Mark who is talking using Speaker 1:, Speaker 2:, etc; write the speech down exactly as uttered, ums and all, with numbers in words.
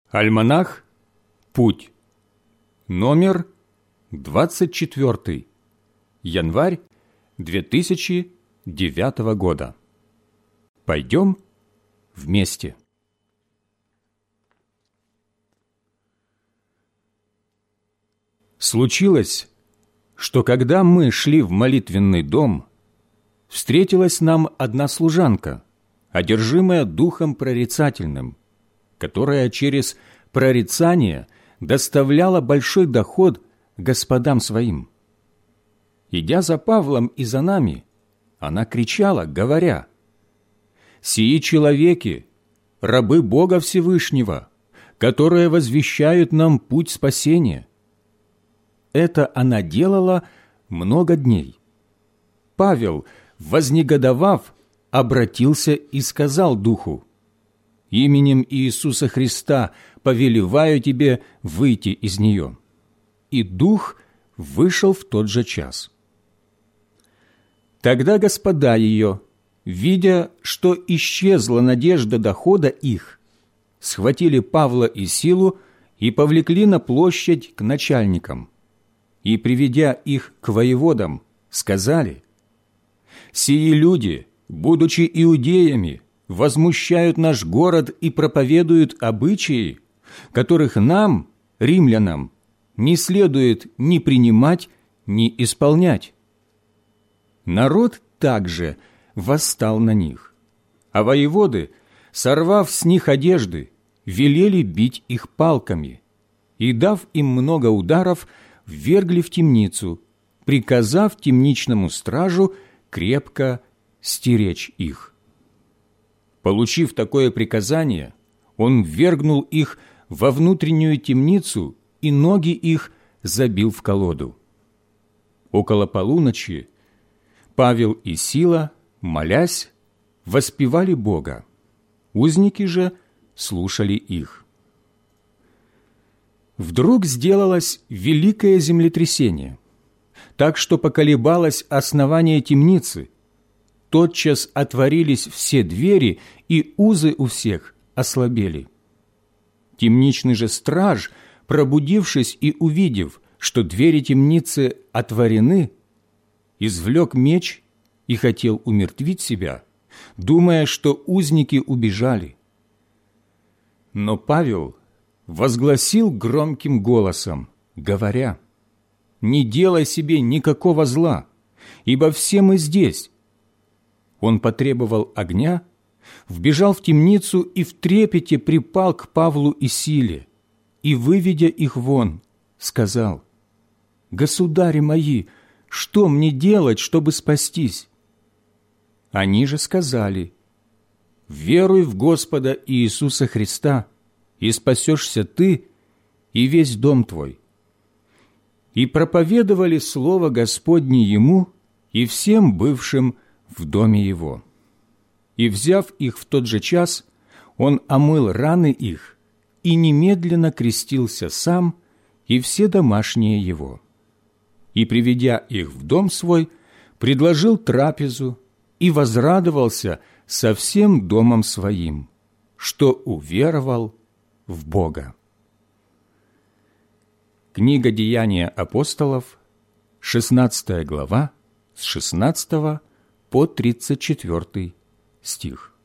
Speaker 1: Альманах «Путь», номер двадцать четвёртый, январь две тысячи девятого года. Пойдем вместе. Случилось, что когда мы шли в молитвенный дом, встретилась нам одна служанка, одержимая духом прорицательным, которая через прорицание доставляла большой доход господам своим. Идя за Павлом и за нами, она кричала, говоря: «Сии человеки, рабы Бога Всевышнего, которые возвещают нам путь спасения». Это она делала много дней. Павел, вознегодовав, обратился и сказал духу: «Именем Иисуса Христа повелеваю тебе выйти из нее». И дух вышел в тот же час. Тогда господа ее, видя, что исчезла надежда дохода их, схватили Павла и Силу и повлекли на площадь к начальникам, и, приведя их к воеводам, сказали: «Сии люди, будучи иудеями, возмущают наш город и проповедуют обычаи, которых нам, римлянам, не следует ни принимать, ни исполнять». Народ также восстал на них, а воеводы, сорвав с них одежды, велели бить их палками, и, дав им много ударов, ввергли в темницу, приказав темничному стражу крепко стеречь их. Получив такое приказание, он ввергнул их во внутреннюю темницу и ноги их забил в колоду. Около полуночи Павел и Сила, молясь, воспевали Бога. Узники же слушали их. Вдруг сделалось великое землетрясение, так что поколебалось основание темницы. Тотчас отворились все двери, и узы у всех ослабели. Темничный же страж, пробудившись и увидев, что двери темницы отворены, извлек меч и хотел умертвить себя, думая, что узники убежали. Но Павел возгласил громким голосом, говоря: «Не делай себе никакого зла, ибо все мы здесь». Он потребовал огня, вбежал в темницу и в трепете припал к Павлу и Силе, и, выведя их вон, сказал: «Государи мои, что мне делать, чтобы спастись?» Они же сказали: «Веруй в Господа Иисуса Христа, и спасешься ты и весь дом твой». И проповедовали слово Господне ему и всем бывшим в доме его. И, взяв их в тот же час, он омыл раны их и немедленно крестился сам и все домашние его. И, приведя их в дом свой, предложил трапезу и возрадовался со всем домом своим, что уверовал в Бога. Книга Деяния апостолов, шестнадцатая глава, с шестнадцатого по тридцать четвёртый стих.